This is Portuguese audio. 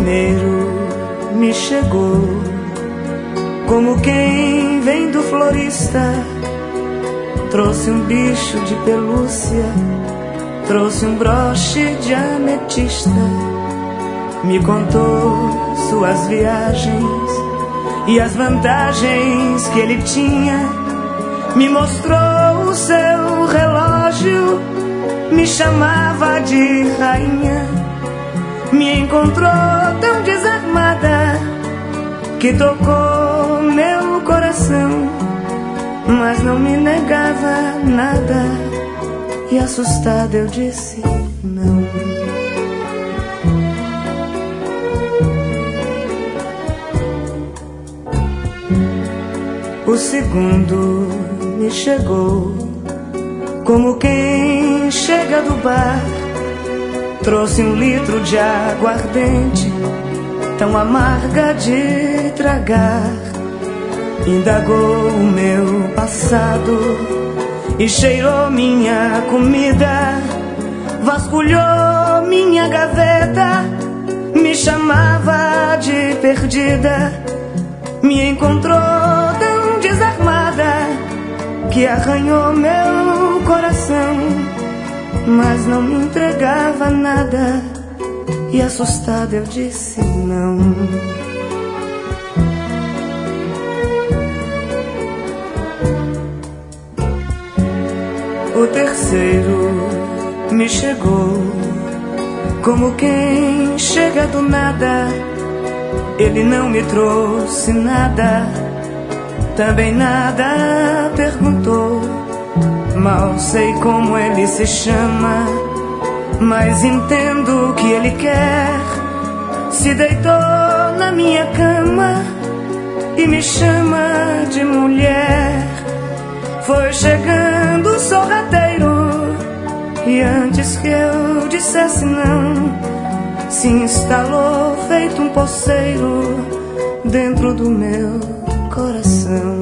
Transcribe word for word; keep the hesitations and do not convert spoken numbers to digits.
primeiro me chegou como quem vem do florista. Trouxe um bicho de pelúcia, trouxe um broche de ametista. Me contou suas viagens e as vantagens que ele tinha. Me mostrou o seu relógio, me chamava de rainha. Me encontrou tão desarmada que tocou meu coração, mas não me negava nada. E assustada eu disse não. O segundo me chegou como quem chega do bar. Trouxe um litro de aguardente, tão amarga de tragar. Indagou o meu passado e cheirou minha comida. Vasculhou minha gaveta, me chamava de perdida. Me encontrou tão desarmada que arranhou meu coração, mas não me entregava nada. E assustada eu disse não. O terceiro me chegou como quem chega do nada. Ele não me trouxe nada, também nada perguntou. Mal sei como ele se chama, mas entendo o que ele quer. Se deitou na minha cama e me chama de mulher. Foi chegando sorrateiro e antes que eu dissesse não, se instalou feito um poceiro dentro do meu coração.